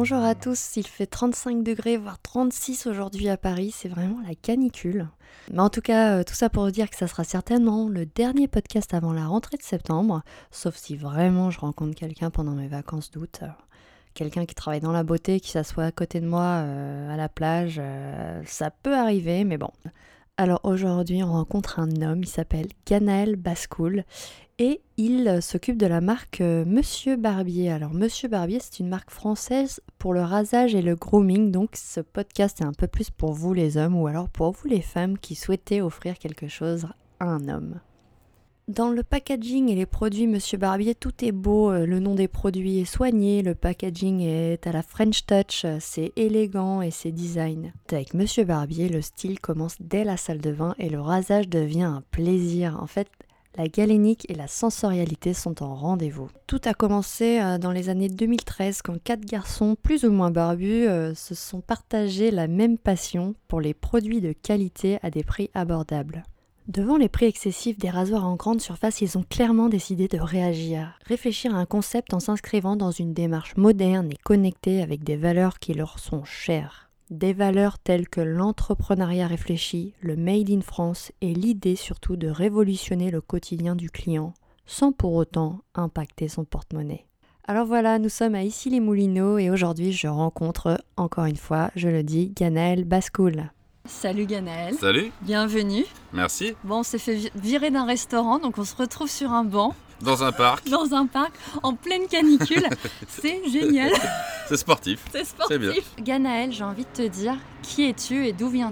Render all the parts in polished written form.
Bonjour à tous, il fait 35 degrés, voire 36 aujourd'hui à Paris, c'est vraiment la canicule. Mais en tout cas, tout ça pour vous dire que ça sera certainement le dernier podcast avant la rentrée de septembre, sauf si vraiment je rencontre quelqu'un pendant mes vacances d'août. Quelqu'un qui travaille dans la beauté, qui s'assoit à côté de moi à la plage, ça peut arriver, mais bon. Alors aujourd'hui, on rencontre un homme, il s'appelle Ganaël Bascoul et il s'occupe de la marque Monsieur Barbier. Alors Monsieur Barbier, c'est une marque française pour le rasage et le grooming, donc ce podcast est un peu plus pour vous les hommes ou alors pour vous les femmes qui souhaitez offrir quelque chose à un homme. Dans le packaging et les produits Monsieur Barbier, tout est beau, le nom des produits est soigné, le packaging est à la French touch, c'est élégant et c'est design. Avec Monsieur Barbier, le style commence dès la salle de bain et le rasage devient un plaisir. En fait, la galénique et la sensorialité sont en rendez-vous. Tout a commencé dans les années 2013 quand 4 garçons plus ou moins barbus se sont partagés la même passion pour les produits de qualité à des prix abordables. Devant les prix excessifs des rasoirs en grande surface, ils ont clairement décidé de réfléchir à un concept en s'inscrivant dans une démarche moderne et connectée avec des valeurs qui leur sont chères. Des valeurs telles que l'entrepreneuriat réfléchi, le Made in France et l'idée surtout de révolutionner le quotidien du client, sans pour autant impacter son porte-monnaie. Alors voilà, nous sommes à Issy-les-Moulineaux et aujourd'hui je rencontre, encore une fois, je le dis, Ganaël Bascoul. Salut Ganaël. Salut. Bienvenue. Merci. Bon, on s'est fait virer d'un restaurant, donc on se retrouve sur un banc. Dans un parc. Dans un parc, en pleine canicule. C'est génial. C'est sportif. C'est bien. Ganaël, j'ai envie de te dire, qui es-tu et d'où viens-tu ?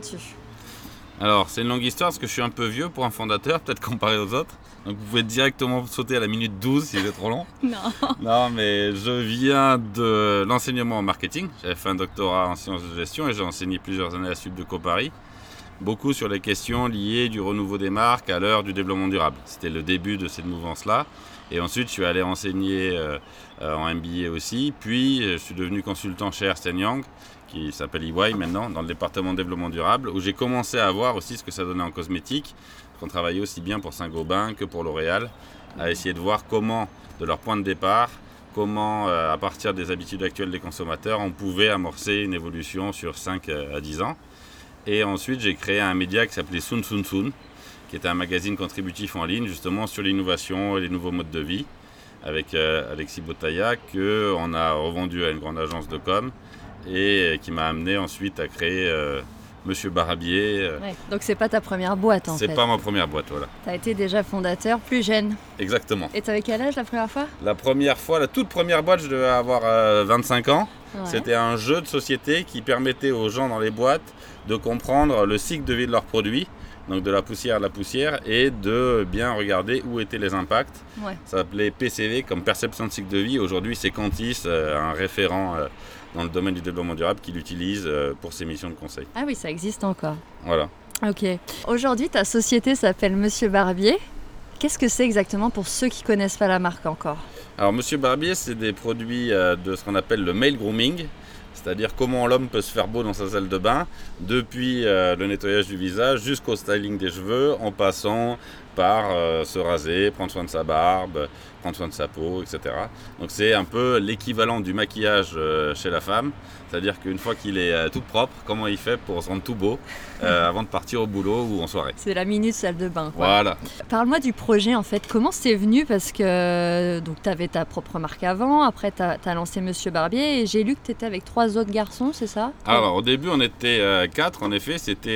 Alors, c'est une longue histoire parce que je suis un peu vieux pour un fondateur, peut-être comparé aux autres. Donc vous pouvez directement sauter à la minute 12 si c'est trop long. Non, mais je viens de l'enseignement en marketing. J'avais fait un doctorat en sciences de gestion et j'ai enseigné plusieurs années à Subdeco Paris. Beaucoup sur les questions liées du renouveau des marques à l'heure du développement durable. C'était le début de cette mouvance-là. Et ensuite, je suis allé enseigner en MBA aussi. Puis, je suis devenu consultant chez Ernst & Young, qui s'appelle EY maintenant, dans le département de développement durable, où j'ai commencé à voir aussi ce que ça donnait en cosmétique. On travaillait aussi bien pour Saint-Gobain que pour L'Oréal, à essayer de voir comment, de leur point de départ, comment, à partir des habitudes actuelles des consommateurs, on pouvait amorcer une évolution sur 5 à 10 ans. Et ensuite, j'ai créé un média qui s'appelait Soon Soon Soon, qui était un magazine contributif en ligne, justement sur l'innovation et les nouveaux modes de vie, avec Alexis Botaya, qu'on a revendu à une grande agence de com, et qui m'a amené ensuite à créer Monsieur Barbier. Ouais, donc c'est pas ta première boîte en fait. C'est pas ma première boîte, voilà. T'as été déjà fondateur plus jeune. Exactement. Et t'avais quel âge la première fois ? La toute première boîte, je devais avoir 25 ans. Ouais. C'était un jeu de société qui permettait aux gens dans les boîtes de comprendre le cycle de vie de leurs produits, donc de la poussière à la poussière, et de bien regarder où étaient les impacts. Ouais. Ça s'appelait PCV, comme perception de cycle de vie. Aujourd'hui, c'est Cantis, un référent dans le domaine du développement durable, qui l'utilise pour ses missions de conseil. Ah oui, ça existe encore. Voilà. Ok. Aujourd'hui, ta société s'appelle Monsieur Barbier. Qu'est-ce que c'est exactement pour ceux qui ne connaissent pas la marque encore ? Alors, Monsieur Barbier, c'est des produits de ce qu'on appelle le male grooming, c'est-à-dire comment l'homme peut se faire beau dans sa salle de bain, depuis le nettoyage du visage jusqu'au styling des cheveux, en passant par se raser, prendre soin de sa barbe, prendre soin de sa peau, etc. Donc c'est un peu l'équivalent du maquillage chez la femme, c'est-à-dire qu'une fois qu'il est tout propre, comment il fait pour se rendre tout beau avant de partir au boulot ou en soirée. C'est la minute salle de bain, quoi. Voilà. Parle-moi du projet en fait, comment c'est venu ? Parce que tu avais ta propre marque avant, après tu as lancé Monsieur Barbier et j'ai lu que tu étais avec 3 autres garçons, c'est ça ? Alors au début on était 4, en effet, c'était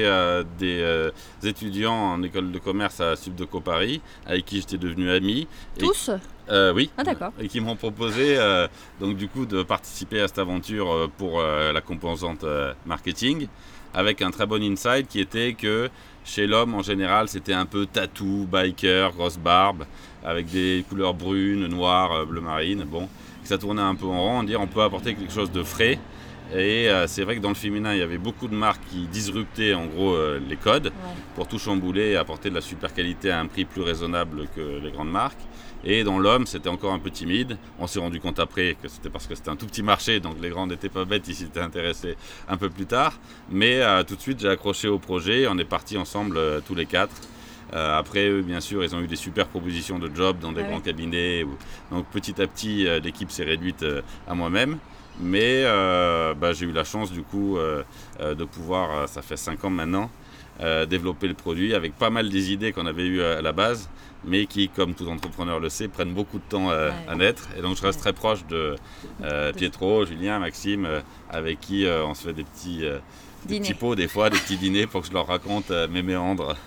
des étudiants en école de commerce à Subdeco Paris, avec qui j'étais devenu ami. Tous ? Oui. Ah d'accord. Et qui m'ont proposé donc du coup de participer à cette aventure pour la composante marketing, avec un très bon insight qui était que chez l'homme en général c'était un peu tatou, biker, grosse barbe, avec des couleurs brunes, noires, bleu marine, bon, ça tournait un peu en rond, dire on peut apporter quelque chose de frais. Et c'est vrai que dans le féminin, il y avait beaucoup de marques qui disruptaient en gros les codes pour tout chambouler et apporter de la super qualité à un prix plus raisonnable que les grandes marques. Et dans l'homme, c'était encore un peu timide. On s'est rendu compte après que c'était parce que c'était un tout petit marché, donc les grands n'étaient pas bêtes, ils s'étaient intéressés un peu plus tard. Mais tout de suite, j'ai accroché au projet. On est partis ensemble tous les 4 Après, eux, bien sûr, ils ont eu des super propositions de job dans des grands cabinets. Donc petit à petit, l'équipe s'est réduite à moi-même. Mais j'ai eu la chance du coup de pouvoir, ça fait 5 ans maintenant, développer le produit avec pas mal des idées qu'on avait eues à la base, mais qui, comme tout entrepreneur le sait, prennent beaucoup de temps à naître. Et donc je reste très proche de Pietro, Julien, Maxime, avec qui on se fait des petits pots des fois, des petits dîners pour que je leur raconte mes méandres.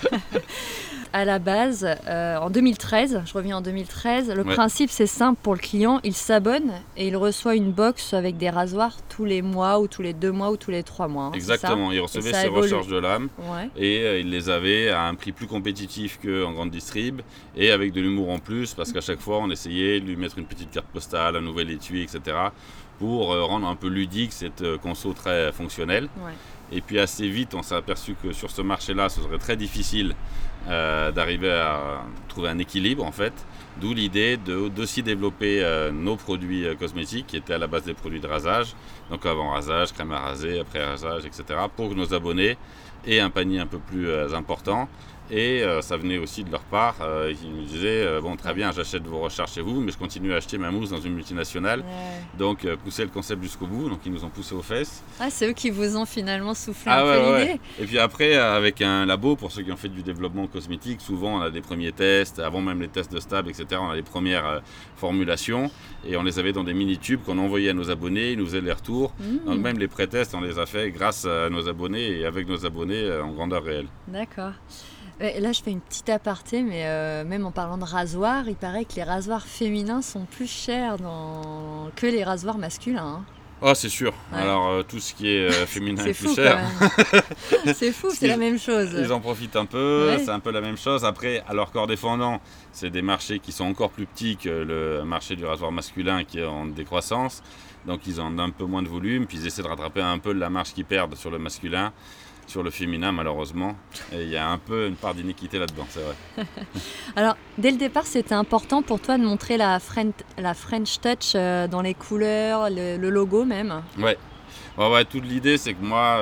À la base, en 2013, je reviens en 2013, le principe c'est simple pour le client, il s'abonne et il reçoit une box avec des rasoirs tous les mois ou tous les 2 mois ou tous les 3 mois. Exactement, il recevait ses recherches de lames et il les avait à un prix plus compétitif qu'en grande distrib et avec de l'humour en plus parce qu'à chaque fois on essayait de lui mettre une petite carte postale, un nouvel étui, etc. pour rendre un peu ludique cette conso très fonctionnelle. Et puis assez vite on s'est aperçu que sur ce marché-là ce serait très difficile d'arriver à trouver un équilibre en fait, d'où l'idée d'aussi développer nos produits cosmétiques qui étaient à la base des produits de rasage, donc avant rasage, crème à raser, après rasage, etc. pour que nos abonnés aient un panier un peu plus important. Et ça venait aussi de leur part, ils nous disaient bon très bien j'achète vos recherches chez vous mais je continue à acheter ma mousse dans une multinationale, donc pousser le concept jusqu'au bout, donc ils nous ont poussé aux fesses. C'est eux qui vous ont finalement soufflé un peu l'idée. Et puis après avec un labo, pour ceux qui ont fait du développement cosmétique, souvent on a des premiers tests, avant même les tests de Stab, etc. on a les premières formulations et on les avait dans des mini-tubes qu'on envoyait à nos abonnés, ils nous faisaient les retours, donc même les pré-tests on les a fait grâce à nos abonnés et avec nos abonnés en grandeur réelle. D'accord. Là, je fais une petite aparté, mais même en parlant de rasoirs, il paraît que les rasoirs féminins sont plus chers que les rasoirs masculins. C'est sûr. Alors, tout ce qui est féminin est plus cher. C'est fou, c'est la même chose. Ils en profitent un peu, c'est un peu la même chose. Après, à leur corps défendant, c'est des marchés qui sont encore plus petits que le marché du rasoir masculin qui est en décroissance. Donc, ils ont un peu moins de volume, puis ils essaient de rattraper un peu la marge qu'ils perdent sur le masculin. Sur le féminin, malheureusement. Et il y a un peu une part d'iniquité là-dedans, c'est vrai. Alors, dès le départ, c'était important pour toi de montrer la French Touch dans les couleurs, le logo même. Ouais, toute l'idée, c'est que moi,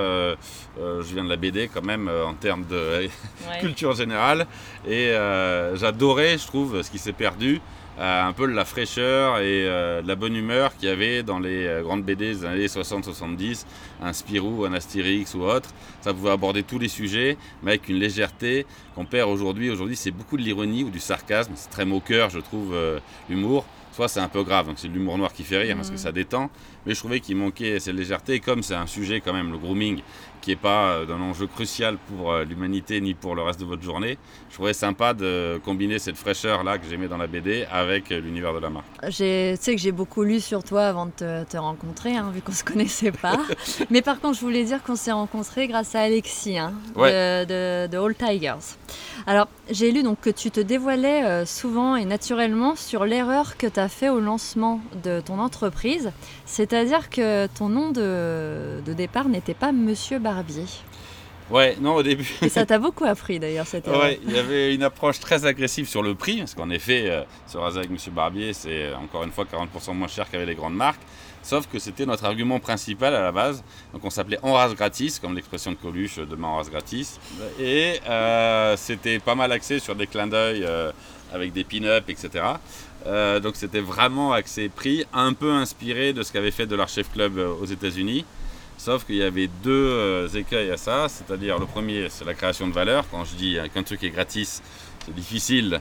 je viens de la BD quand même, en termes de culture générale. Et j'adorais, je trouve, ce qui s'est perdu. Un peu de la fraîcheur et de la bonne humeur qu'il y avait dans les grandes BD des années 60-70, un Spirou, un Astérix ou autre. Ça pouvait aborder tous les sujets, mais avec une légèreté qu'on perd aujourd'hui. Aujourd'hui, c'est beaucoup de l'ironie ou du sarcasme. C'est très moqueur, je trouve, l'humour. Soit c'est un peu grave, donc c'est de l'humour noir qui fait rire parce que ça détend. Mais je trouvais qu'il manquait cette légèreté. Et comme c'est un sujet quand même, le grooming, qui n'est pas d'un enjeu crucial pour l'humanité ni pour le reste de votre journée, je trouvais sympa de combiner cette fraîcheur-là que j'aimais dans la BD avec l'univers de la marque. Tu sais que j'ai beaucoup lu sur toi avant de te rencontrer, vu qu'on ne se connaissait pas. Mais par contre, je voulais dire qu'on s'est rencontrés grâce à Alexis, de All Tigers. Alors, j'ai lu donc que tu te dévoilais souvent et naturellement sur l'erreur que tu as fait au lancement de ton entreprise, c'est-à-dire que ton nom de départ n'était pas Monsieur Barbier. Ouais, non, au début. Et ça t'a beaucoup appris d'ailleurs cette erreur. Ouais, il y avait une approche très agressive sur le prix, parce qu'en effet, se raser avec Monsieur Barbier, c'est encore une fois 40% moins cher qu'avec les grandes marques. Sauf que c'était notre argument principal à la base. Donc on s'appelait On rase gratis, comme l'expression de Coluche, demain on rase gratis. Et c'était pas mal axé sur des clins d'œil avec des pin-up, etc. Donc c'était vraiment axé prix, un peu inspiré de ce qu'avait fait Dollar Shave Club aux États-Unis. Sauf qu'il y avait deux écueils à ça, c'est-à-dire le premier, c'est la création de valeur. Quand je dis qu'un truc est gratis, c'est difficile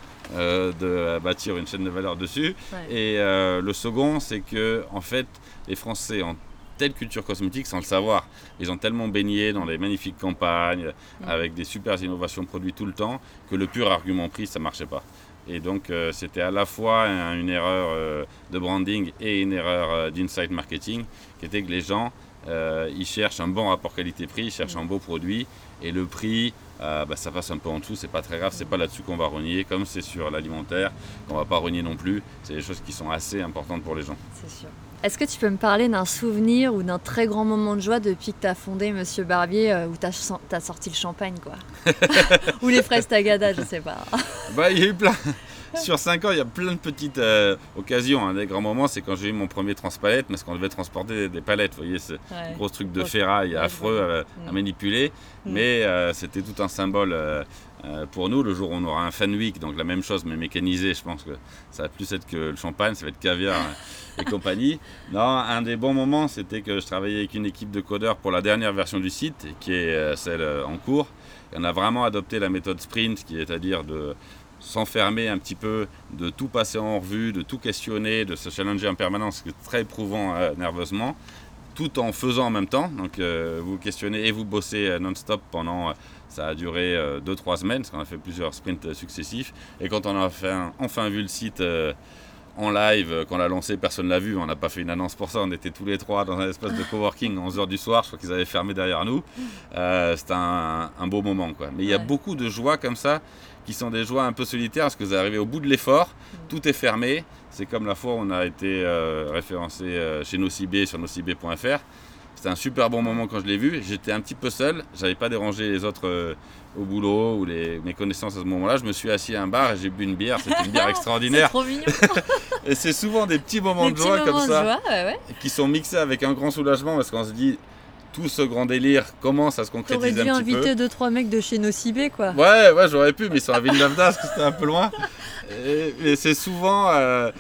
de bâtir une chaîne de valeur dessus. Et le second, c'est que en fait, les Français ont telle culture cosmétique sans le savoir. Ils ont tellement baigné dans les magnifiques campagnes, avec des super innovations produites tout le temps, que le pur argument prix, ça ne marchait pas. Et donc c'était à la fois une erreur de branding et une erreur d'insight marketing, qui était que les gens, ils cherchent un bon rapport qualité-prix, ils cherchent un beau produit, et le prix, ça passe un peu en dessous, c'est pas très grave, c'est pas là-dessus qu'on va rogner, comme c'est sur l'alimentaire, qu'on va pas rogner non plus, c'est des choses qui sont assez importantes pour les gens. C'est sûr. Est-ce que tu peux me parler d'un souvenir ou d'un très grand moment de joie depuis que tu as fondé Monsieur Barbier, où tu as sorti le champagne, quoi? Ou les fraises Tagada, je sais pas. Il y a eu plein. Sur 5 ans, il y a plein de petites occasions. Des grands moments, c'est quand j'ai eu mon premier transpalette, parce qu'on devait transporter des palettes. Vous voyez, ce gros truc de ferraille affreux à manipuler. Mais c'était tout un symbole Pour nous, le jour où on aura un Fenwick, donc la même chose mais mécanisé, je pense que ça va plus être que le champagne, ça va être caviar et compagnie. Non, un des bons moments, c'était que je travaillais avec une équipe de codeurs pour la dernière version du site, qui est celle en cours. Et on a vraiment adopté la méthode sprint, qui est à dire de s'enfermer un petit peu, de tout passer en revue, de tout questionner, de se challenger en permanence, ce qui est très éprouvant nerveusement, tout en faisant en même temps. Donc vous questionnez et vous bossez non-stop pendant, ça a duré 2-3 semaines, parce qu'on a fait plusieurs sprints successifs. Et quand on a enfin vu le site en live, quand on l'a lancé, personne ne l'a vu, on n'a pas fait une annonce pour ça, on était tous les trois dans un espace de coworking à 11h du soir, je crois qu'ils avaient fermé derrière nous. C'était un beau moment, quoi. Mais il y a beaucoup de joies comme ça, qui sont des joies un peu solitaires, parce que vous arrivez au bout de l'effort, tout est fermé. C'est comme la fois où on a été référencé chez Nocibé sur nocibé.fr. C'était un super bon moment quand je l'ai vu. J'étais un petit peu seul, j'avais pas dérangé les autres au boulot ou mes connaissances à ce moment-là. Je me suis assis à un bar et j'ai bu une bière. C'était une bière extraordinaire. C'est trop mignon. Et c'est souvent des petits moments de joie comme ça, qui sont mixés avec un grand soulagement, parce qu'on se dit, tout ce grand délire commence à se concrétiser un petit peu. T'aurais dû inviter 2-3 mecs de chez Nocibé, quoi. Ouais, j'aurais pu, mais ils sont à Villeneuve d'Ascq, c'était un peu loin. Et c'est souvent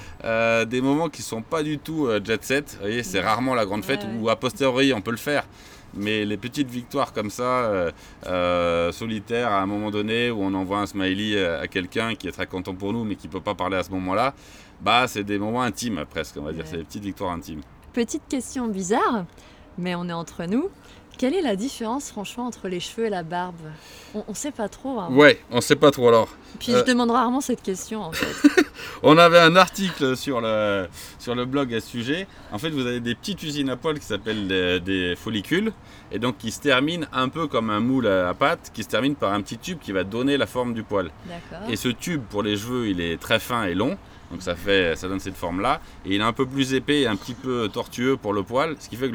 des moments qui sont pas du tout jet set. Vous voyez, c'est rarement la grande fête, où a posteriori on peut le faire. Mais les petites victoires comme ça, solitaires à un moment donné, où on envoie un smiley à quelqu'un qui est très content pour nous, mais qui peut pas parler à ce moment-là, c'est des moments intimes presque, on va dire. C'est des petites victoires intimes. Petite question bizarre, mais on est entre nous. Quelle est la différence franchement entre les cheveux et la barbe ? On sait pas trop. Hein. Ouais, on sait pas trop alors. Puis je demande rarement cette question en fait. On avait un article sur le blog à ce sujet. En fait, vous avez des petites usines à poils qui s'appellent des follicules, et donc qui se terminent un peu comme un moule à pâte, qui se termine par un petit tube qui va donner la forme du poil. D'accord. Et ce tube pour les cheveux, il est très fin et long. Donc ça donne cette forme-là. Et il est un peu plus épais et un petit peu tortueux pour le poil, ce qui fait que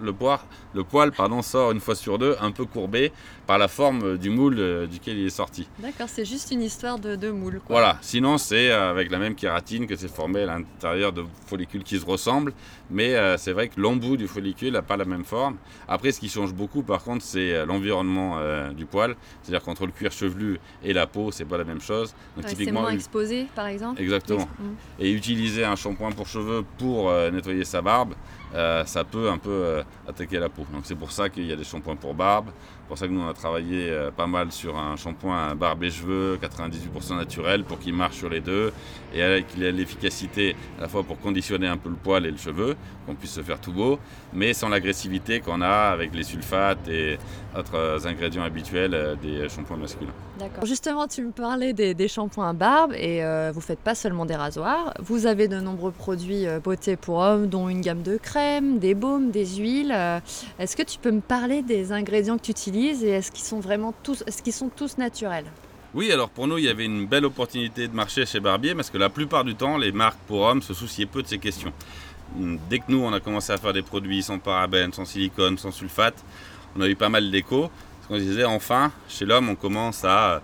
le poil sort une fois sur deux, un peu courbé par la forme du moule duquel il est sorti. D'accord, c'est juste une histoire de moule, quoi. Voilà, sinon c'est avec la même kératine que c'est formé à l'intérieur de follicules qui se ressemblent, mais c'est vrai que l'embout du follicule n'a pas la même forme. Après, ce qui change beaucoup par contre, c'est l'environnement du poil, c'est-à-dire qu'entre le cuir chevelu et la peau, c'est pas la même chose. Donc, typiquement, c'est moins exposé par exemple. Exactement. Et utiliser un shampoing pour cheveux pour nettoyer sa barbe, ça peut un peu attaquer la peau. Donc c'est pour ça qu'il y a des shampoings pour barbe. C'est pour ça que nous on a travaillé pas mal sur un shampoing barbe et cheveux 98% naturel pour qu'il marche sur les deux et qu'il ait l'efficacité à la fois pour conditionner un peu le poil et le cheveu, qu'on puisse se faire tout beau, mais sans l'agressivité qu'on a avec les sulfates et autres ingrédients habituels des shampoings masculins. D'accord. Justement, tu me parlais des shampoings barbe et vous faites pas seulement des rasoirs. Vous avez de nombreux produits beauté pour hommes, dont une gamme de crèmes, des baumes, des huiles. Est-ce que tu peux me parler des ingrédients que tu utilises et est-ce qu'ils sont tous naturels ? Oui, alors pour nous, il y avait une belle opportunité de marché chez Barbier parce que la plupart du temps, les marques pour hommes se souciaient peu de ces questions. Dès que nous, on a commencé à faire des produits sans parabènes, sans silicone, sans sulfate, on a eu pas mal d'échos. Parce qu'on disait, enfin, chez l'homme, on commence à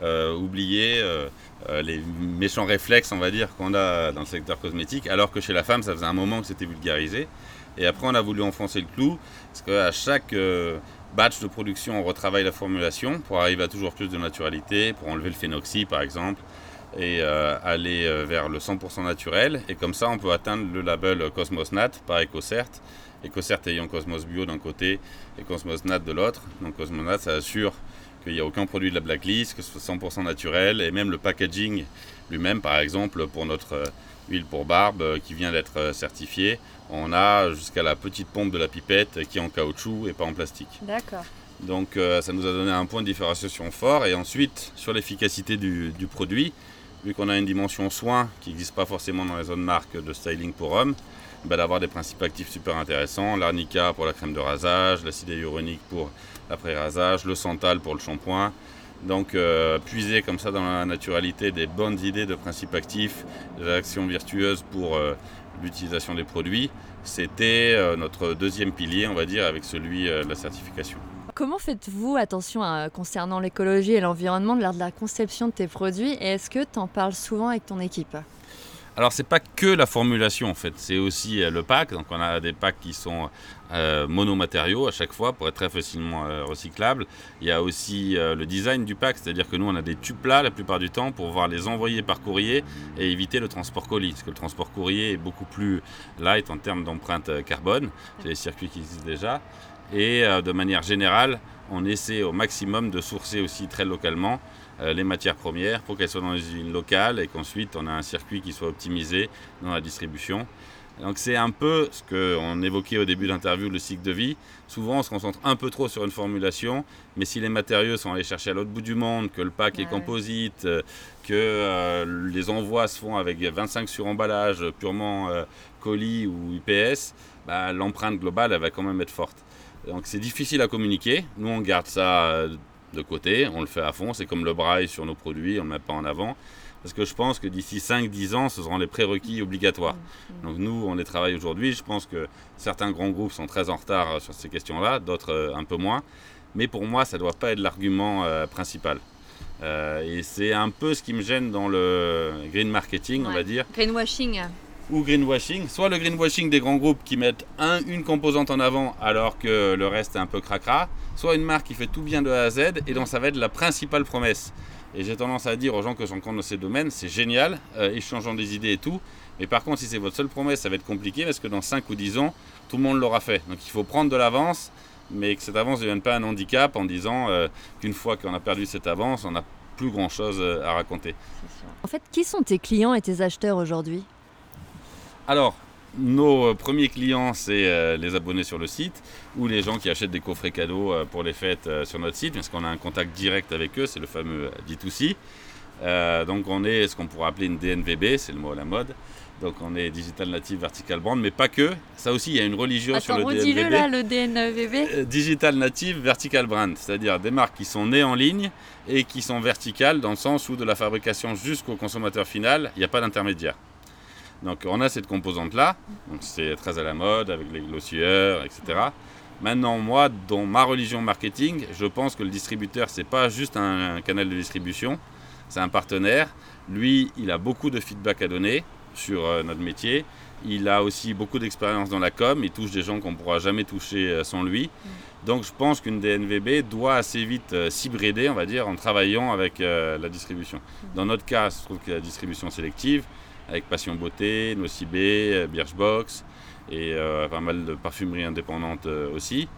oublier les méchants réflexes, on va dire, qu'on a dans le secteur cosmétique, alors que chez la femme, ça faisait un moment que c'était vulgarisé. Et après, on a voulu enfoncer le clou, parce qu'à chaque batch de production, on retravaille la formulation pour arriver à toujours plus de naturalité, pour enlever le phénoxy, par exemple, et aller vers le 100% naturel. Et comme ça, on peut atteindre le label Cosmos Nat par EcoCert. EcoCert ayant Cosmos Bio d'un côté et Cosmos Nat de l'autre. Donc Cosmos Nat, ça assure qu'il n'y a aucun produit de la blacklist, que ce soit 100% naturel, et même le packaging lui-même, par exemple, pour notre huile pour barbe qui vient d'être certifiée, on a jusqu'à la petite pompe de la pipette qui est en caoutchouc et pas en plastique. D'accord. Donc ça nous a donné un point de différenciation fort. Et ensuite, sur l'efficacité du produit, vu qu'on a une dimension soin qui n'existe pas forcément dans les autres marques de styling pour hommes, d'avoir des principes actifs super intéressants, l'arnica pour la crème de rasage, l'acide hyaluronique pour l'après-rasage, le santal pour le shampoing. Donc puiser comme ça dans la naturalité des bonnes idées de principes actifs, des actions vertueuses pour l'utilisation des produits, c'était notre deuxième pilier, on va dire, avec celui de la certification. Comment faites-vous attention concernant l'écologie et l'environnement lors de la conception de tes produits et est-ce que tu en parles souvent avec ton équipe ? Alors c'est pas que la formulation en fait, c'est aussi le pack. Donc on a des packs qui sont monomatériaux à chaque fois pour être très facilement recyclables. Il y a aussi le design du pack, c'est-à-dire que nous on a des tubes plats la plupart du temps pour pouvoir les envoyer par courrier et éviter le transport colis. Parce que le transport courrier est beaucoup plus light en termes d'empreinte carbone, c'est les circuits qui existent déjà. Et de manière générale, on essaie au maximum de sourcer aussi très localement les matières premières pour qu'elles soient dans les usines locales et qu'ensuite on a un circuit qui soit optimisé dans la distribution. Donc c'est un peu ce qu'on évoquait au début de l'interview, le cycle de vie. Souvent on se concentre un peu trop sur une formulation, mais si les matériaux sont allés chercher à l'autre bout du monde, que le pack est composite, que les envois se font avec 25 sur-emballages purement colis ou UPS, l'empreinte globale elle va quand même être forte. Donc c'est difficile à communiquer, nous on garde ça de côté, on le fait à fond, c'est comme le braille sur nos produits, on ne met pas en avant. Parce que je pense que d'ici 5-10 ans, ce seront les prérequis obligatoires. Donc nous, on les travaille aujourd'hui. Je pense que certains grands groupes sont très en retard sur ces questions-là, d'autres un peu moins. Mais pour moi, ça ne doit pas être l'argument principal. Et c'est un peu ce qui me gêne dans le green marketing, on va dire. Greenwashing. Ou greenwashing, soit le greenwashing des grands groupes qui mettent une composante en avant alors que le reste est un peu cracra, soit une marque qui fait tout bien de A à Z et dont ça va être la principale promesse. Et j'ai tendance à dire aux gens que je rencontre dans ces domaines, c'est génial, échangeons des idées et tout, mais par contre si c'est votre seule promesse, ça va être compliqué parce que dans 5 ou 10 ans, tout le monde l'aura fait. Donc il faut prendre de l'avance, mais que cette avance ne devienne pas un handicap en disant qu'une fois qu'on a perdu cette avance, on n'a plus grand chose à raconter. C'est sûr. En fait, qui sont tes clients et tes acheteurs aujourd'hui ? Alors, nos premiers clients, c'est les abonnés sur le site ou les gens qui achètent des coffrets cadeaux pour les fêtes sur notre site, parce qu'on a un contact direct avec eux, c'est le fameux D2C. Donc on est ce qu'on pourrait appeler une DNVB, c'est le mot à la mode. Donc on est Digital Native Vertical Brand, mais pas que. Ça aussi, il y a une religion sur le DNVB. Redis-le là, le DNVB. Digital Native Vertical Brand, c'est-à-dire des marques qui sont nées en ligne et qui sont verticales dans le sens où de la fabrication jusqu'au consommateur final, il n'y a pas d'intermédiaire. Donc on a cette composante-là, donc c'est très à la mode avec les glossieurs, etc. Maintenant, moi, dans ma religion marketing, je pense que le distributeur, c'est pas juste un canal de distribution, c'est un partenaire. Lui, il a beaucoup de feedback à donner sur notre métier. Il a aussi beaucoup d'expérience dans la com, il touche des gens qu'on ne pourra jamais toucher sans lui. Donc je pense qu'une DNVB doit assez vite s'hybrider, on va dire, en travaillant avec la distribution. Dans notre cas, je trouve que la distribution sélective, avec Passion Beauté, Nocibé, Birchbox et pas mal de parfumeries indépendantes aussi.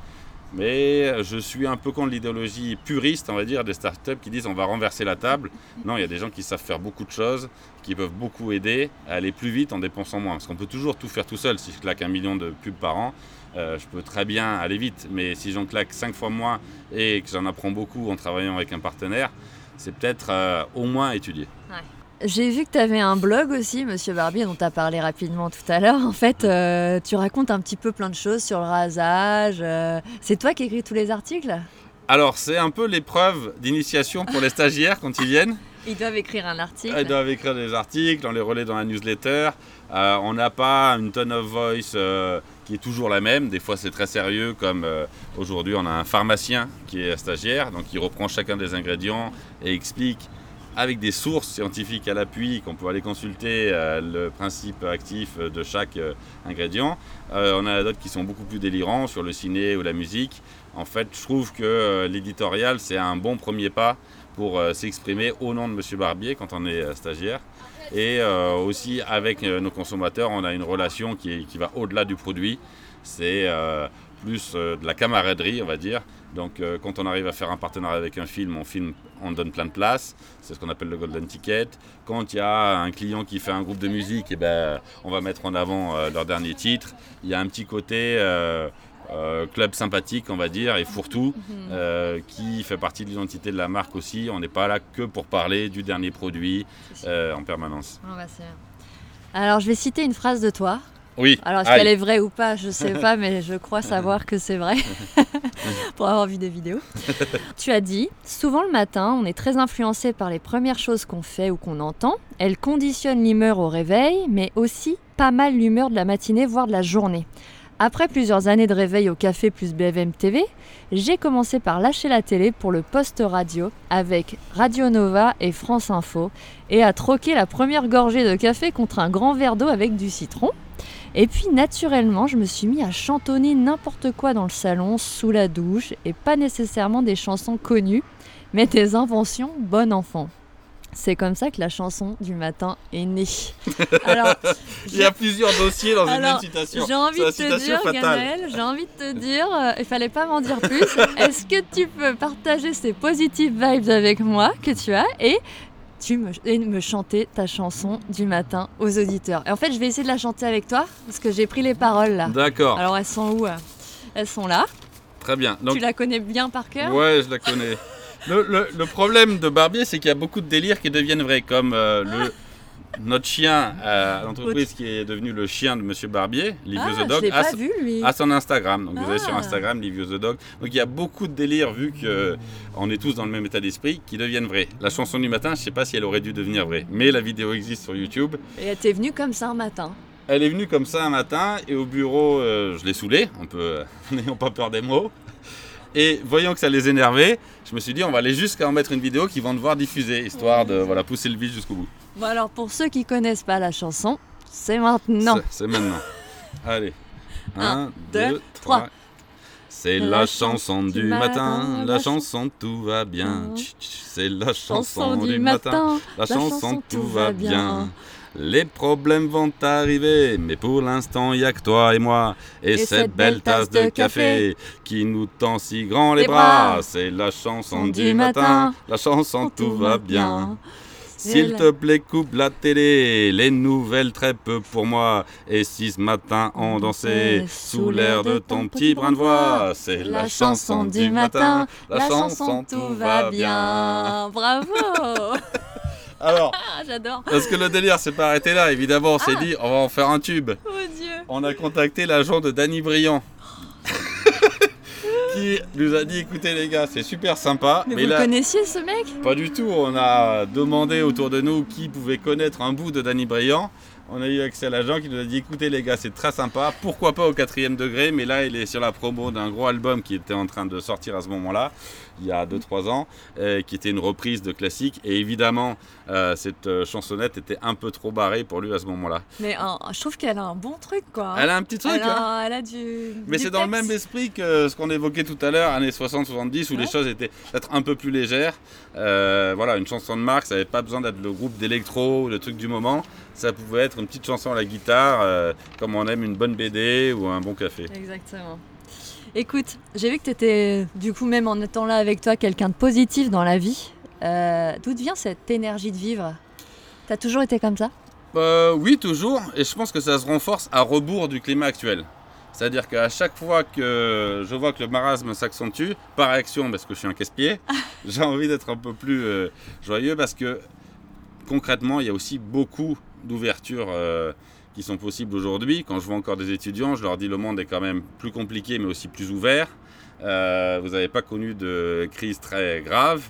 Mais je suis un peu contre l'idéologie puriste, on va dire, des startups qui disent on va renverser la table. Non, il y a des gens qui savent faire beaucoup de choses, qui peuvent beaucoup aider à aller plus vite en dépensant moins. Parce qu'on peut toujours tout faire tout seul. Si je claque 1 million de pubs par an, je peux très bien aller vite. Mais si j'en claque 5 fois moins et que j'en apprends beaucoup en travaillant avec un partenaire, c'est peut-être au moins étudié. Ouais. J'ai vu que tu avais un blog aussi, Monsieur Barbier, dont tu as parlé rapidement tout à l'heure. En fait, tu racontes un petit peu plein de choses sur le rasage. C'est toi qui écris tous les articles ? Alors, c'est un peu l'épreuve d'initiation pour les stagiaires quand ils viennent. Ils doivent écrire un article. Ils doivent écrire des articles, on les relaie dans la newsletter. On n'a pas une tone of voice qui est toujours la même. Des fois, c'est très sérieux, comme aujourd'hui, on a un pharmacien qui est stagiaire. Donc, il reprend chacun des ingrédients et explique avec des sources scientifiques à l'appui qu'on peut aller consulter le principe actif de chaque ingrédient. On a d'autres qui sont beaucoup plus délirants sur le ciné ou la musique. En fait, je trouve que l'éditorial, c'est un bon premier pas pour s'exprimer au nom de Monsieur Barbier quand on est stagiaire. Et aussi avec nos consommateurs, on a une relation qui va au-delà du produit. C'est plus de la camaraderie, on va dire. Donc quand on arrive à faire un partenariat avec un film, on donne plein de place. C'est ce qu'on appelle le golden ticket. Quand il y a un client qui fait un groupe de musique, on va mettre en avant leur dernier titre. Il y a un petit côté club sympathique, on va dire, et fourre-tout, qui fait partie de l'identité de la marque aussi. On n'est pas là que pour parler du dernier produit en permanence. Alors je vais citer une phrase de toi. Oui. Alors, est-ce qu'elle est vraie ou pas, je ne sais pas, mais je crois savoir que c'est vrai, pour avoir vu des vidéos. Tu as dit, souvent le matin, on est très influencé par les premières choses qu'on fait ou qu'on entend. Elles conditionnent l'humeur au réveil, mais aussi pas mal l'humeur de la matinée, voire de la journée. Après plusieurs années de réveil au café plus BFM TV, j'ai commencé par lâcher la télé pour le poste radio avec Radio Nova et France Info et à troquer la première gorgée de café contre un grand verre d'eau avec du citron. Et puis naturellement, je me suis mis à chantonner n'importe quoi dans le salon, sous la douche, et pas nécessairement des chansons connues, mais des inventions bon enfant. C'est comme ça que la chanson du matin est née. Alors, il y a plusieurs dossiers dans une même citation. J'ai envie de te dire, Ganaël, il fallait pas m'en dire plus. Est-ce que tu peux partager ces positive vibes avec moi que tu as et me chanter ta chanson du matin aux auditeurs. Et en fait, je vais essayer de la chanter avec toi parce que j'ai pris les paroles là. D'accord. Alors, elles sont où ? Elles sont là. Très bien. Donc, tu la connais bien par cœur ? Ouais, je la connais. Le problème de Barbier, c'est qu'il y a beaucoup de délires qui deviennent vrais, comme notre chien à l'entreprise qui est devenu le chien de Monsieur Barbier, Live the Dog, à son Instagram. Donc vous allez sur Instagram, Live the Dog. Donc il y a beaucoup de délires, vu qu'on est tous dans le même état d'esprit, qui deviennent vrais. La chanson du matin, je ne sais pas si elle aurait dû devenir vraie, mais la vidéo existe sur YouTube. Et elle t'est venue comme ça un matin ? Elle est venue comme ça un matin, et au bureau, je l'ai saoulée, n'ayons pas peur des mots. Et voyant que ça les énervait, je me suis dit on va aller jusqu'à en mettre une vidéo qu'ils vont devoir diffuser, histoire de pousser le vice jusqu'au bout. Bon alors pour ceux qui connaissent pas la chanson, c'est maintenant. C'est maintenant. Allez. 1, 2, 3. C'est la chanson du matin, la chanson tout va bien. C'est la chanson du matin, la chanson tout va bien. Les problèmes vont arriver, mais pour l'instant, il n'y a que toi et moi. Et cette belle tasse de café qui nous tend si grand les bras. C'est la chanson du matin, la chanson tout va bien. S'il te plaît, coupe la télé, les nouvelles très peu pour moi. Et si ce matin on dansait sous l'air de ton petit brin de voix, c'est la chanson du matin, la chanson tout va bien. Bravo! Alors, j'adore. Parce que le délire s'est pas arrêté là, évidemment, on s'est dit on va en faire un tube. Oh Dieu. On a contacté l'agent de Danny Briand qui nous a dit écoutez les gars, c'est super sympa. Mais vous connaissiez ce mec ? Pas du tout, on a demandé autour de nous qui pouvait connaître un bout de Danny Briand. On a eu accès à l'agent qui nous a dit écoutez les gars, c'est très sympa, pourquoi pas au 4e degré, mais là il est sur la promo d'un gros album qui était en train de sortir à ce moment-là, il y a 2-3 ans, qui était une reprise de classique, et évidemment cette chansonnette était un peu trop barrée pour lui à ce moment-là. Mais je trouve qu'elle a un bon truc quoi. Elle a un petit truc. Elle a du Mais c'est dans le même esprit que ce qu'on évoquait tout à l'heure, années 60-70, où les choses étaient peut-être un peu plus légères. Voilà, une chanson de marque, ça n'avait pas besoin d'être le groupe d'électro, le truc du moment. Ça pouvait être une petite chanson à la guitare, comme on aime une bonne BD ou un bon café. Exactement. Écoute, j'ai vu que tu étais, du coup, même en étant là avec toi, quelqu'un de positif dans la vie. D'où vient cette énergie de vivre ? T'as toujours été comme ça ? Oui, toujours. Et je pense que ça se renforce à rebours du climat actuel. C'est-à-dire qu'à chaque fois que je vois que le marasme s'accentue, par réaction, parce que je suis un casse-pied, j'ai envie d'être un peu plus joyeux parce que concrètement, il y a aussi beaucoup d'ouvertures qui sont possibles aujourd'hui. Quand je vois encore des étudiants, je leur dis le monde est quand même plus compliqué mais aussi plus ouvert. Vous n'avez pas connu de crise très grave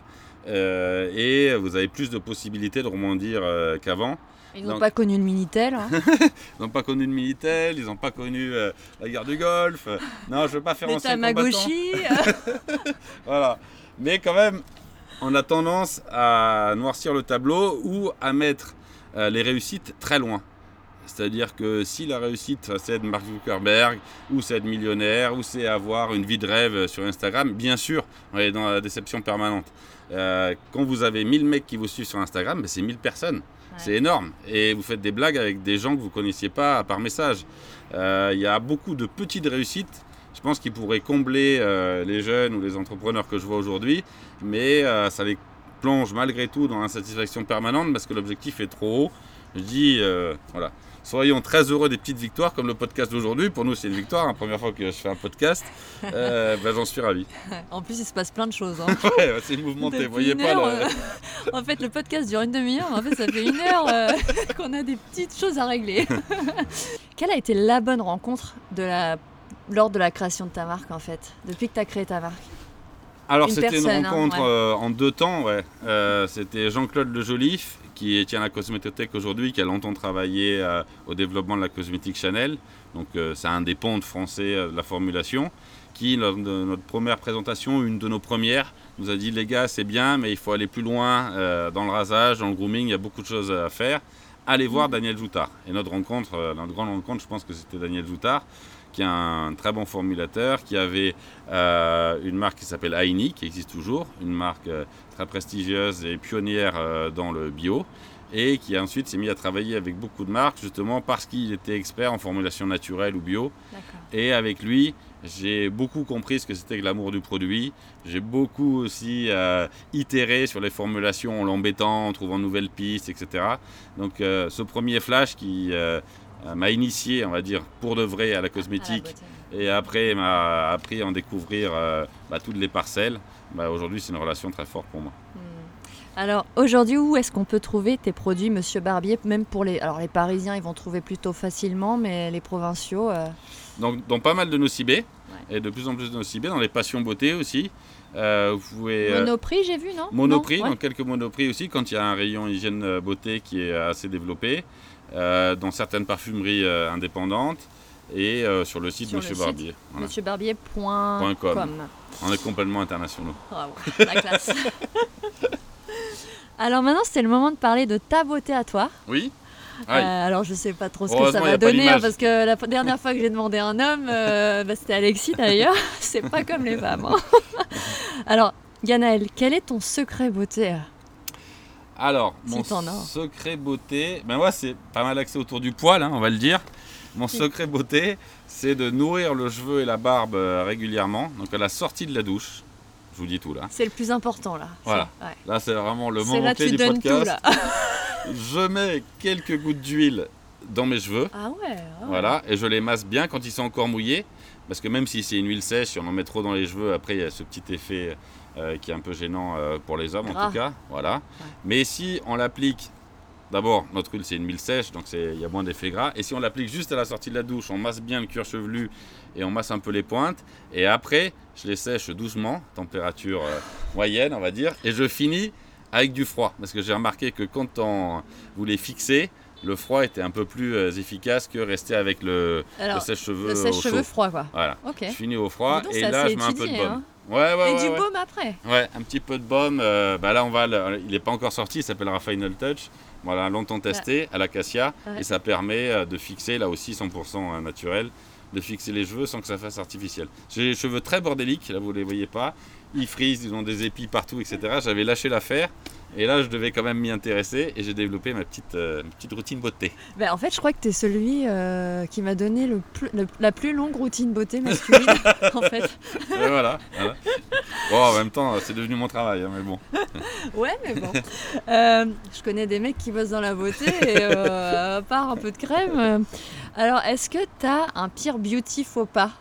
et vous avez plus de possibilités de rebondir qu'avant. Ils n'ont pas connu le Minitel. Hein. Ils n'ont pas connu le Minitel, ils n'ont pas connu la guerre du Golfe. Non, je ne veux pas faire les Tamagotchi. Voilà. Mais quand même, on a tendance à noircir le tableau ou à mettre les réussites très loin. C'est-à-dire que si la réussite, c'est être Mark Zuckerberg, ou c'est être millionnaire, ou c'est avoir une vie de rêve sur Instagram, bien sûr, on est dans la déception permanente. Quand vous avez 1000 mecs qui vous suivent sur Instagram, c'est 1000 personnes. Ouais. C'est énorme. Et vous faites des blagues avec des gens que vous ne connaissiez pas par message. Il y a beaucoup de petites réussites, je pense, qui pourraient combler les jeunes ou les entrepreneurs que je vois aujourd'hui, mais ça les plonge malgré tout dans l'insatisfaction permanente parce que l'objectif est trop haut. Je dis, voilà, soyons très heureux des petites victoires comme le podcast d'aujourd'hui. Pour nous, c'est une victoire, la première fois que je fais un podcast. J'en suis ravi. En plus, il se passe plein de choses. Hein. Ouais, c'est mouvementé, vous voyez pas En fait, le podcast dure une demi-heure, mais en fait, ça fait 1 heure qu'on a des petites choses à régler. Quelle a été la bonne rencontre lors de la création de ta marque, en fait, depuis que tu as créé ta marque ? Alors, c'était une rencontre en 2 temps, ouais. C'était Jean-Claude Le Joliffe qui tient la Cosmétothèque aujourd'hui, qui a longtemps travaillé au développement de la cosmétique Chanel. Donc c'est un des pontes français de la formulation, qui, lors de notre première présentation, une de nos premières, nous a dit les gars c'est bien mais il faut aller plus loin dans le rasage, dans le grooming, il y a beaucoup de choses à faire. Allez voir Daniel Joutard. Et notre grande rencontre, je pense que c'était Daniel Joutard, qui est un très bon formulateur, qui avait une marque qui s'appelle Aini, qui existe toujours, une marque très prestigieuse et pionnière dans le bio, et qui ensuite s'est mis à travailler avec beaucoup de marques, justement parce qu'il était expert en formulation naturelle ou bio. D'accord. Et avec lui, j'ai beaucoup compris ce que c'était que l'amour du produit. J'ai beaucoup aussi itéré sur les formulations en l'embêtant, en trouvant de nouvelles pistes, etc. Donc ce premier flash qui m'a initié, on va dire, pour de vrai à la cosmétique, et après m'a appris à en découvrir toutes les parcelles. Aujourd'hui, c'est une relation très forte pour moi. Alors aujourd'hui, où est-ce qu'on peut trouver tes produits, Monsieur Barbier? Même pour les Parisiens, ils vont trouver plutôt facilement, mais les provinciaux... Donc dans pas mal de Nocibé, et de plus en plus de Nocibé, dans les passions beauté aussi. Vous pouvez, Monoprix, j'ai vu, non? Monoprix, non, ouais. dans quelques Monoprix aussi, quand il y a un rayon hygiène beauté qui est assez développé. Dans certaines parfumeries indépendantes et sur le site Monsieur Barbier. Voilà. monsieurbarbier.com. On est complètement internationaux. Bravo, la classe. Alors maintenant, c'est le moment de parler de ta beauté à toi. Oui. Alors je sais pas trop ce que ça va donner, parce que la dernière fois que j'ai demandé un homme, c'était Alexis d'ailleurs. C'est pas comme les femmes. Hein. Alors, Ganaël, quel est ton secret beauté? Alors, mon secret beauté, moi c'est pas mal axé autour du poil, on va le dire. Mon secret beauté, c'est de nourrir le cheveu et la barbe régulièrement, donc à la sortie de la douche. Je vous dis tout là. C'est le plus important là. Voilà. Là c'est vraiment le moment clé du podcast. Tout, là. Je mets quelques gouttes d'huile dans mes cheveux. Ah ouais. Voilà, et je les masse bien quand ils sont encore mouillés, parce que même si c'est une huile sèche, si on en met trop dans les cheveux, après il y a ce petit effet qui est un peu gênant pour les hommes en tout cas. Voilà. Ouais. Mais si on l'applique, d'abord notre huile c'est une huile sèche, donc il y a moins d'effet gras, et si on l'applique juste à la sortie de la douche, on masse bien le cuir chevelu et on masse un peu les pointes, et après je les sèche doucement, température moyenne on va dire, et je finis avec du froid, parce que j'ai remarqué que quand vous les fixez, le froid était un peu plus efficace que rester avec le sèche-cheveux. Le sèche-cheveux froid, quoi. Voilà. Okay. Je finis au froid et là je mets un peu de baume. Hein. Ouais, et du baume après. Ouais, un petit peu de baume. Là, il n'est pas encore sorti, il s'appellera Final Touch. Voilà, longtemps testé à l'acacia et ça permet de fixer, là aussi 100% naturel, de fixer les cheveux sans que ça fasse artificiel. J'ai les cheveux très bordéliques, là vous ne les voyez pas. Ils frisent, ils ont des épis partout, etc. J'avais lâché l'affaire et là je devais quand même m'y intéresser et j'ai développé ma petite routine beauté. En fait je crois que tu es celui qui m'a donné la plus longue routine beauté masculine en fait. Et voilà. Bon, en même temps c'est devenu mon travail, mais bon. Ouais mais bon. Je connais des mecs qui bossent dans la beauté et à part un peu de crème. Alors est-ce que tu as un pire beauty faux pas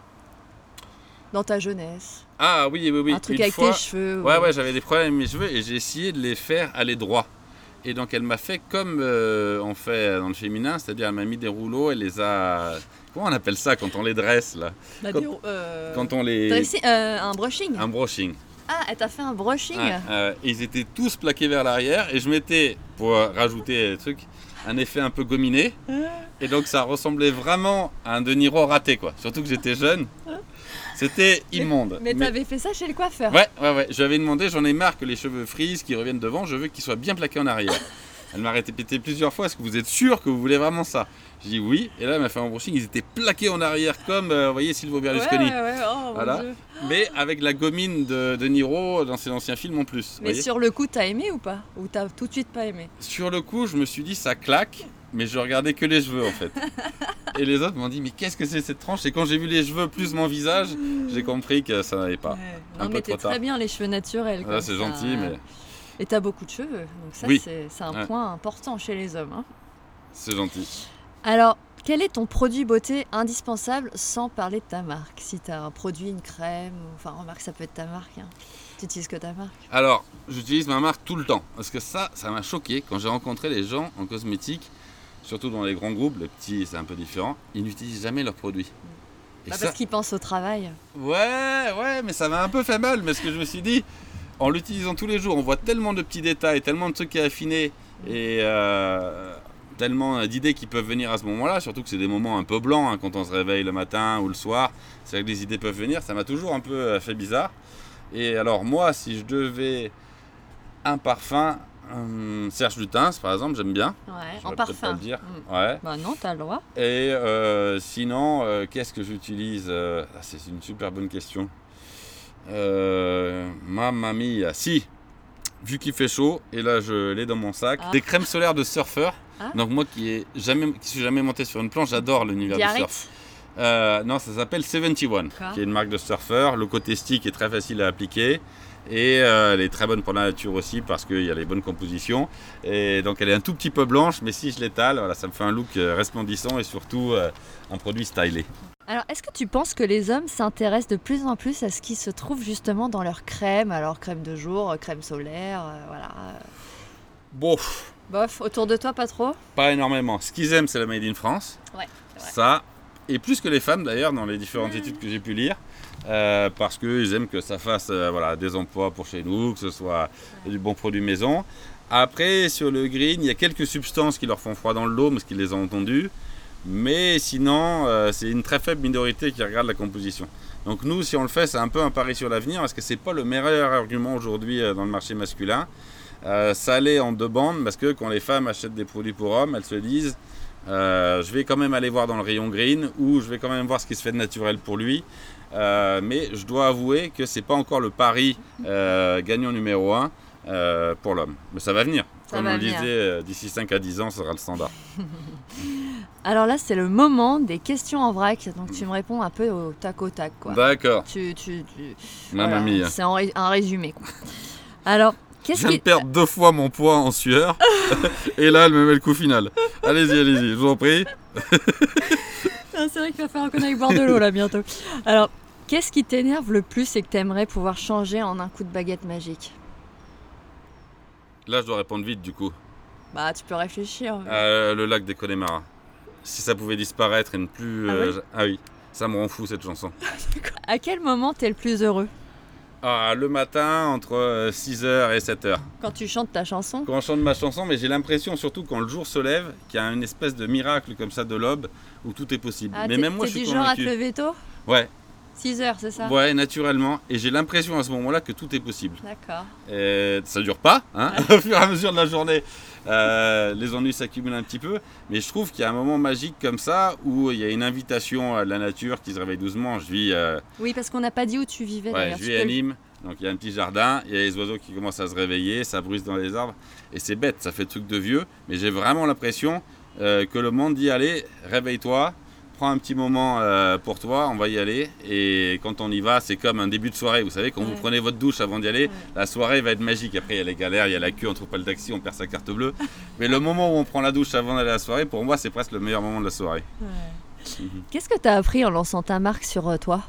dans ta jeunesse? Ah oui. Un truc avec tes cheveux. Ouais, j'avais des problèmes avec mes cheveux et j'ai essayé de les faire aller droit. Et donc elle m'a fait comme on fait dans le féminin, c'est-à-dire elle m'a mis des rouleaux, elle les a... Comment on appelle ça quand on les dresse là? Quand on les... un brushing. Un brushing. Ah, elle t'a fait un brushing. Ils étaient tous plaqués vers l'arrière et je mettais, pour rajouter un effet un peu gominé. Et donc ça ressemblait vraiment à un De Niro raté quoi. Surtout que j'étais jeune. C'était immonde. Mais t'avais fait ça chez le coiffeur? Ouais. Je lui avais demandé, j'en ai marre que les cheveux frisent, qu'ils reviennent devant, je veux qu'ils soient bien plaqués en arrière. Elle m'a répété plusieurs fois, est-ce que vous êtes sûr que vous voulez vraiment ça? J'ai dit oui, et là elle m'a fait un brushing, ils étaient plaqués en arrière comme, vous voyez, Silvio Berlusconi. Ouais. Oh, voilà. Mon Dieu. Mais avec la gomine de Niro dans ses anciens films en plus. Mais sur le coup, t'as aimé ou pas? Ou t'as tout de suite pas aimé? Sur le coup, je me suis dit ça claque, mais je regardais que les cheveux en fait. Et les autres m'ont dit mais qu'est-ce que c'est cette tranche? Et quand j'ai vu les cheveux plus mon visage, j'ai compris que ça n'allait pas. Non mais t'es très bien les cheveux naturels. Là c'est gentil mais... Et t'as beaucoup de cheveux, donc ça c'est un point important chez les hommes. Hein. C'est gentil. Alors, quel est ton produit beauté indispensable sans parler de ta marque? Si t'as un produit, une crème, enfin remarque ça peut être ta marque. Hein. Tu utilises que ta marque? Alors, j'utilise ma marque tout le temps. Parce que ça m'a choqué quand j'ai rencontré les gens en cosmétique. Surtout dans les grands groupes, les petits c'est un peu différent, ils n'utilisent jamais leurs produits. Parce qu'ils pensent au travail. Ouais, mais ça m'a un peu fait mal, parce que je me suis dit, en l'utilisant tous les jours, on voit tellement de petits détails, tellement de trucs à affiner, Et tellement d'idées qui peuvent venir à ce moment-là, surtout que c'est des moments un peu blancs, quand on se réveille le matin ou le soir. C'est vrai que les idées peuvent venir, ça m'a toujours un peu fait bizarre. Et alors moi, si je devais un parfum, Serge Lutens par exemple, j'aime bien. Ouais, je en parfum. pas le dire. Ouais. Bah non, t'as le droit. Et sinon, qu'est-ce que j'utilise c'est une super bonne question. Mamma mia, si, vu qu'il fait chaud, et là je l'ai dans mon sac, des crèmes solaires de surfeur. Donc moi qui suis jamais monté sur une planche, j'adore l'univers du surf. Non, ça s'appelle 71, qui est une marque de surfeur. Le côté stick est très facile à appliquer. Et elle est très bonne pour la nature aussi parce qu'il y a les bonnes compositions. Et donc elle est un tout petit peu blanche, mais si je l'étale, voilà, ça me fait un look resplendissant et surtout un produit stylé. Alors, est-ce que tu penses que les hommes s'intéressent de plus en plus à ce qui se trouve justement dans leur crème, alors crème de jour, crème solaire, voilà. Bof, autour de toi, pas trop? Pas énormément. Ce qu'ils aiment, c'est la Made in France. Ouais, c'est vrai. Ça, et plus que les femmes d'ailleurs, dans les différentes études que j'ai pu lire. Parce qu'ils aiment que ça fasse des emplois pour chez nous, que ce soit du bon produit maison. Après, sur le green, il y a quelques substances qui leur font froid dans le dos, parce qu'ils les ont entendues. Mais sinon, c'est une très faible minorité qui regarde la composition. Donc nous, si on le fait, c'est un peu un pari sur l'avenir, parce que c'est pas le meilleur argument aujourd'hui dans le marché masculin. Ça l'est en 2 bandes, parce que quand les femmes achètent des produits pour hommes, elles se disent je vais quand même aller voir dans le rayon green, ou je vais quand même voir ce qui se fait de naturel pour lui. Mais je dois avouer que c'est pas encore le pari gagnant numéro 1 pour l'homme. Mais ça va venir. Comme on le disait, d'ici 5 à 10 ans, ce sera le standard. Alors là, c'est le moment des questions en vrac. Donc tu me réponds un peu au tac, quoi. D'accord. Mamma mia. C'est un résumé, quoi. Alors, je viens de perdre 2 fois mon poids en sueur. Et là, elle me met le coup final. Allez-y, je vous en prie. C'est vrai qu'il va falloir qu'on aille boire de l'eau là bientôt. Alors, qu'est-ce qui t'énerve le plus et que t'aimerais pouvoir changer en un coup de baguette magique? Là, je dois répondre vite du coup. Bah, tu peux réfléchir. Le lac des Connemara. Si ça pouvait disparaître et ne plus... Ah oui, ça me rend fou cette chanson. À quel moment t'es le plus heureux? Le matin, entre 6h et 7h. Quand tu chantes ta chanson? Quand je chante ma chanson, mais j'ai l'impression, surtout quand le jour se lève, qu'il y a une espèce de miracle comme ça de l'aube où tout est possible. Mais même moi, je suis convaincu. T'es du genre à te lever tôt? Ouais. 6h, c'est ça? Ouais, naturellement. Et j'ai l'impression à ce moment-là que tout est possible. D'accord. Et ça dure pas, au fur et à mesure de la journée. Les ennuis s'accumulent un petit peu. Mais je trouve qu'il y a un moment magique comme ça où il y a une invitation à la nature qui se réveille doucement. Je vis... Oui, parce qu'on n'a pas dit où tu vivais d'ailleurs. Je vis à Nîmes. Donc il y a un petit jardin, il y a les oiseaux qui commencent à se réveiller, ça bruisse dans les arbres. Et c'est bête, ça fait truc de vieux. Mais j'ai vraiment l'impression que le monde dit allez, réveille-toi. Prends un petit moment pour toi, on va y aller. Et quand on y va, c'est comme un début de soirée. Vous savez, quand vous prenez votre douche avant d'y aller, la soirée va être magique. Après, il y a les galères, il y a la queue, on ne trouve pas le taxi, on perd sa carte bleue. Mais le moment où on prend la douche avant d'aller à la soirée, pour moi, c'est presque le meilleur moment de la soirée. Qu'est-ce que tu as appris en lançant ta marque sur toi?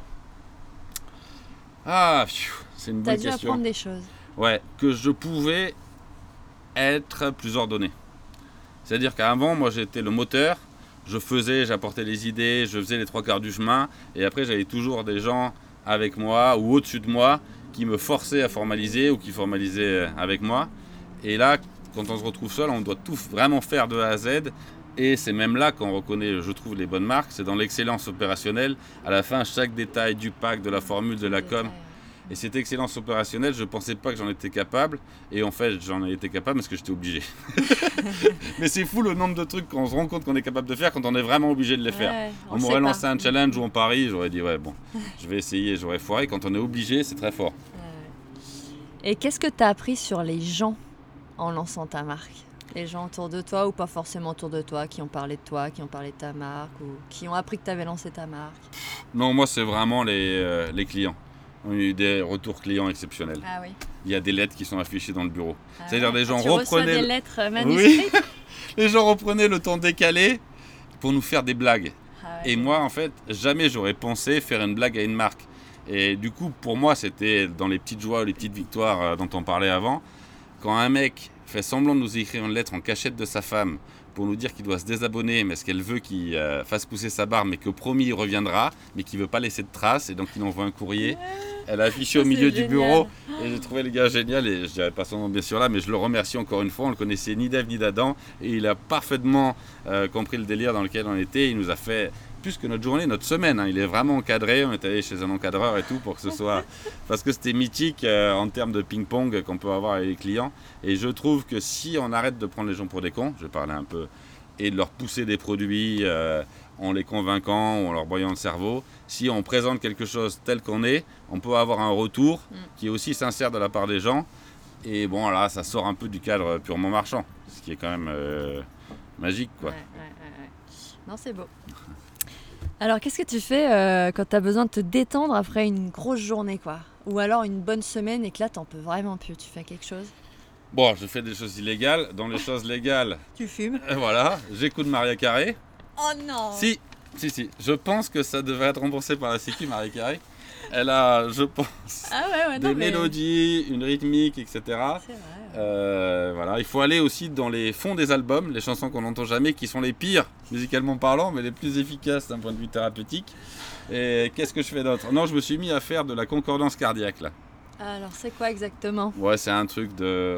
C'est une bonne question. Tu as dû apprendre des choses. Ouais, que je pouvais être plus ordonné. C'est-à-dire qu'avant, moi, j'étais le moteur. J'apportais les idées, je faisais les 3/4 du chemin. Et après, j'avais toujours des gens avec moi ou au-dessus de moi qui me forçaient à formaliser ou qui formalisaient avec moi. Et là, quand on se retrouve seul, on doit tout vraiment faire de A à Z. Et c'est même là qu'on reconnaît, je trouve, les bonnes marques. C'est dans l'excellence opérationnelle. À la fin, chaque détail du pack, de la formule, de la com. Et cette excellence opérationnelle, je ne pensais pas que j'en étais capable. Et en fait, j'en ai été capable parce que j'étais obligé. Mais c'est fou le nombre de trucs qu'on se rend compte qu'on est capable de faire quand on est vraiment obligé de les faire. On m'aurait lancé un challenge ou en Paris, j'aurais dit je vais essayer, j'aurais foiré. Quand on est obligé, c'est très fort. Et qu'est-ce que tu as appris sur les gens en lançant ta marque? Les gens autour de toi ou pas forcément autour de toi, qui ont parlé de toi, qui ont parlé de ta marque ou qui ont appris que tu avais lancé ta marque? Non, moi c'est vraiment les clients. On a eu des retours clients exceptionnels. Ah oui. Il y a des lettres qui sont affichées dans le bureau. C'est-à-dire des gens reprenaient des lettres manuscrites. Oui. Les gens reprenaient le ton décalé pour nous faire des blagues. Et moi, en fait, jamais j'aurais pensé faire une blague à une marque. Et du coup, pour moi, c'était dans les petites joies, les petites victoires dont on parlait avant. Quand un mec fait semblant de nous écrire une lettre en cachette de sa femme pour nous dire qu'il doit se désabonner parce qu'elle veut qu'il fasse pousser sa barbe mais que promis il reviendra mais qu'il ne veut pas laisser de traces et donc il envoie un courrier. Elle a affiché au milieu du bureau et j'ai trouvé le gars génial et je dirais pas son nom bien sûr là, mais je le remercie encore une fois. On le connaissait ni d'Ève ni d'Adam et il a parfaitement compris le délire dans lequel on était. Il nous a fait plus que notre journée, notre semaine. Il est vraiment encadré. On est allé chez un encadreur et tout pour que ce soit... Parce que c'était mythique en termes de ping-pong qu'on peut avoir avec les clients. Et je trouve que si on arrête de prendre les gens pour des cons, je vais parler un peu, et de leur pousser des produits en les convainquant ou en leur broyant le cerveau, si on présente quelque chose tel qu'on est, on peut avoir un retour qui est aussi sincère de la part des gens. Et bon, là, ça sort un peu du cadre purement marchand, ce qui est quand même magique, quoi. Ouais. Non, c'est beau. Alors, qu'est-ce que tu fais quand tu as besoin de te détendre après une grosse journée, quoi? Ou alors une bonne semaine et que là, t'en peux vraiment plus. Tu fais quelque chose? Bon, je fais des choses illégales. Dans les choses légales... Tu fumes? Voilà, j'écoute Maria Carré. Oh non! Si. Je pense que ça devrait être remboursé par la Sécu, Maria Carré. Elle a, je pense, des mélodies, une rythmique, etc. C'est vrai. Voilà. Il faut aller aussi dans les fonds des albums, les chansons qu'on n'entend jamais, qui sont les pires, musicalement parlant, mais les plus efficaces d'un point de vue thérapeutique. Et qu'est-ce que je fais d'autre? Non, je me suis mis à faire de la concordance cardiaque, là. Alors, c'est quoi exactement? Ouais, c'est un truc de...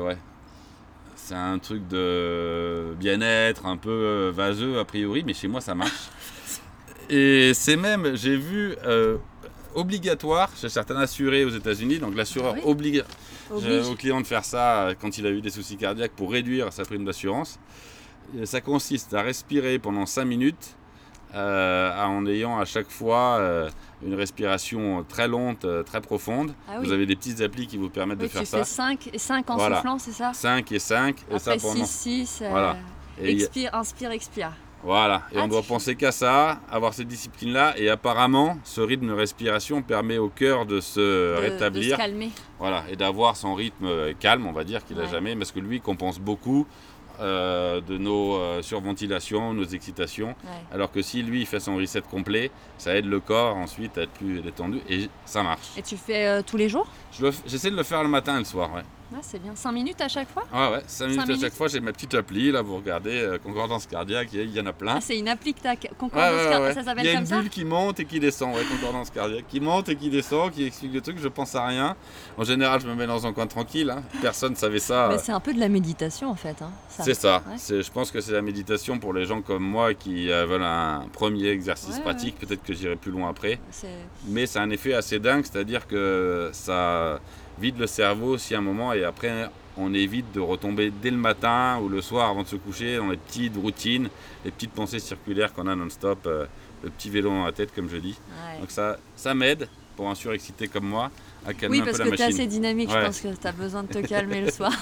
bien-être, un peu vaseux a priori, mais chez moi ça marche. Et c'est même, j'ai vu, obligatoire chez certains assurés aux États-Unis, donc l'assureur oblige au client de faire ça quand il a eu des soucis cardiaques pour réduire sa prime d'assurance. Et ça consiste à respirer pendant 5 minutes en ayant à chaque fois une respiration très lente, très profonde. Ah oui. Vous avez des petites applis qui vous permettent de faire ça. Tu fais 5 en soufflant, c'est ça? 5 et 5. Après et ça pendant... 6, voilà. Expire, inspire, expire. Voilà, et on doit penser qu'à ça, avoir cette discipline-là, et apparemment, ce rythme de respiration permet au cœur de se rétablir. De se calmer. Voilà, et d'avoir son rythme calme, on va dire, qu'il n'a jamais, parce que lui compense beaucoup de nos surventilations, nos excitations, alors que si lui il fait son reset complet, ça aide le corps ensuite à être plus détendu, et ça marche. Et tu fais tous les jours? J'essaie de le faire le matin et le soir, ouais. Ah, c'est bien. 5 minutes à chaque fois? Ouais, 5 minutes à chaque fois. J'ai ma petite appli, là, vous regardez, concordance cardiaque, il y en a plein. Ah, c'est une appli que tu as, concordance cardiaque, ça s'appelle comme ça? Il y a une bulle qui monte et qui descend, concordance cardiaque, qui monte et qui descend, qui explique le truc, je pense à rien. En général, je me mets dans un coin tranquille, hein. Personne ne savait ça. Mais c'est un peu de la méditation, en fait. C'est ça. Ouais. Je pense que c'est la méditation pour les gens comme moi qui veulent un premier exercice pratique. Peut-être que j'irai plus loin après. Mais c'est un effet assez dingue, c'est-à-dire que ça vide le cerveau aussi un moment et après on évite de retomber dès le matin ou le soir avant de se coucher dans les petites routines, les petites pensées circulaires qu'on a non-stop, le petit vélo dans la tête comme je dis. Ouais. Donc ça m'aide pour un surexcité comme moi à calmer un peu la machine. Oui, parce que tu es assez dynamique, je pense que tu as besoin de te calmer le soir.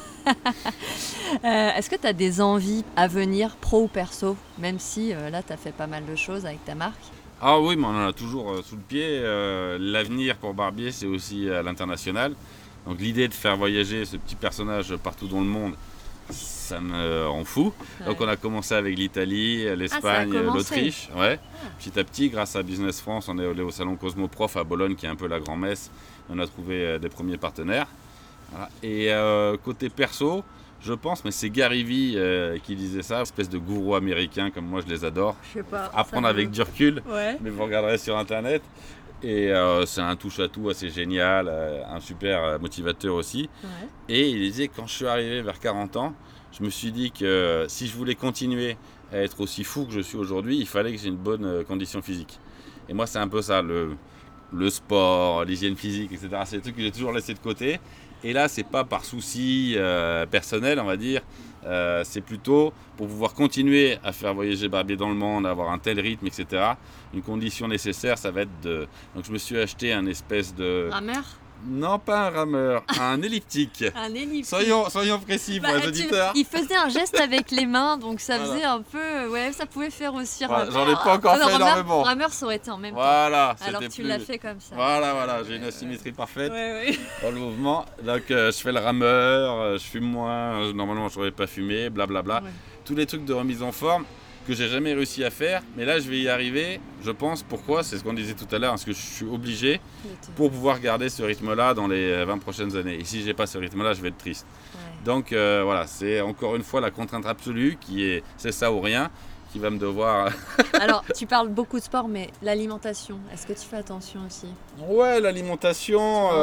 Est-ce que tu as des envies à venir, pro ou perso, même si là tu as fait pas mal de choses avec ta marque? Ah oui, mais on en a toujours sous le pied. L'avenir pour Barbier, c'est aussi à l'international. Donc l'idée de faire voyager ce petit personnage partout dans le monde, ça me rend fou. Ouais. Donc on a commencé avec l'Italie, l'Espagne, l'Autriche. Ouais. Petit à petit, grâce à Business France, on est allé au salon Cosmoprof à Bologne, qui est un peu la grand-messe. On a trouvé des premiers partenaires. Voilà. Et côté perso, je pense, mais c'est Gary Vee qui disait ça, espèce de gourou américain comme moi je les adore. Je sais pas. Apprendre avec du recul, mais vous regarderez sur internet. Et c'est un touche-à-tout assez génial, un super motivateur aussi. Ouais. Et il disait, quand je suis arrivé vers 40 ans, je me suis dit que si je voulais continuer à être aussi fou que je suis aujourd'hui, il fallait que j'ai une bonne condition physique. Et moi c'est un peu ça, le sport, l'hygiène physique, etc. C'est des trucs que j'ai toujours laissé de côté. Et là, c'est pas par souci personnel, on va dire. C'est plutôt pour pouvoir continuer à faire voyager Barbier dans le monde, avoir un tel rythme, etc. Une condition nécessaire, ça va être de... Donc je me suis acheté un espèce de... Rameur? Non, pas un rameur, un elliptique. Un elliptique. Soyons précis pour les auditeurs. Il faisait un geste avec les mains, donc ça faisait un peu... Ouais, ça pouvait faire aussi rameur. J'en ai pas encore fait énormément. Rameur, ça aurait été en même temps. Alors tu l'as fait comme ça. Voilà, j'ai une asymétrie parfaite dans le mouvement. Donc je fais le rameur, je fume moins, normalement je n'aurais pas fumé, blablabla. Tous les trucs de remise en forme que j'ai jamais réussi à faire, mais là je vais y arriver, je pense. Pourquoi? C'est ce qu'on disait tout à l'heure, parce que je suis obligé pour pouvoir garder ce rythme-là dans les 20 prochaines années. Et si j'ai pas ce rythme-là, je vais être triste. Donc voilà, c'est encore une fois la contrainte absolue c'est ça ou rien, qui va me devoir... Alors, tu parles beaucoup de sport, mais l'alimentation, est-ce que tu fais attention aussi? Ouais, l'alimentation...